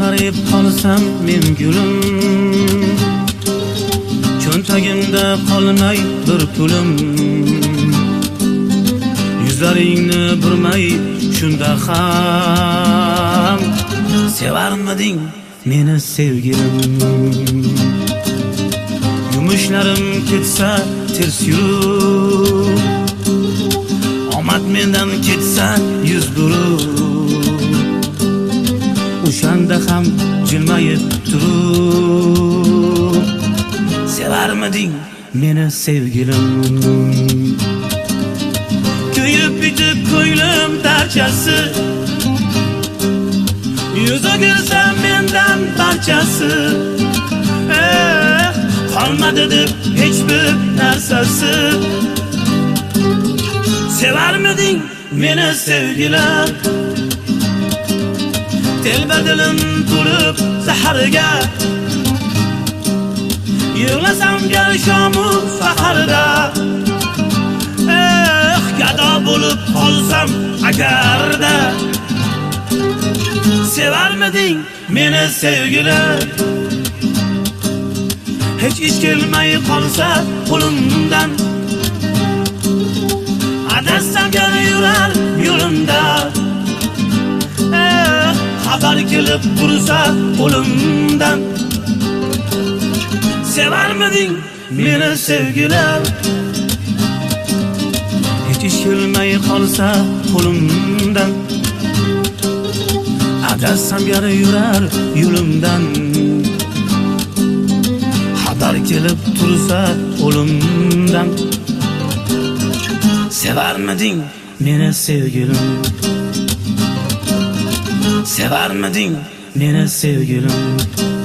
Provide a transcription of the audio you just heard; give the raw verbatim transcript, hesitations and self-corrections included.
qarib qolsam men gulim, cho'ntagimda qolmay bir pulim. Yuzlaringni burmay shunda ham sevarmiding meni sevgilim? Yumushlarim ketsa ters yurib, omad mendan ketsa yuz burib, o'shanda ham jilmayib turib, sevarmiding meni sevgilim? Kuyib bitib ko'nglim darchasi, yuz o'girsa mendan barchasi. Eh, qolmadi deb hech bir narsasi. Sevarmiding meni sevgilim? Telbadilim to'lib saharga, yig'lasam gal shomu saharda. Eh, gado bo'lib qolsam agarda, sevarmiding meni sevgilim? Hech ish kelmay qolsa qo'limdan, adashsam yana yurar yo'limda. Eh, xabar kelib tursa qo'limdan, sevarmiding meni sevgilim? Hech ish kelmay qolsa qo'limdan, adashsam yana yurar yo'limdan. Xabar kelib tursa qo'limdan, sevarmiding meni sevgilim? Sevarmiding meni sevgilim?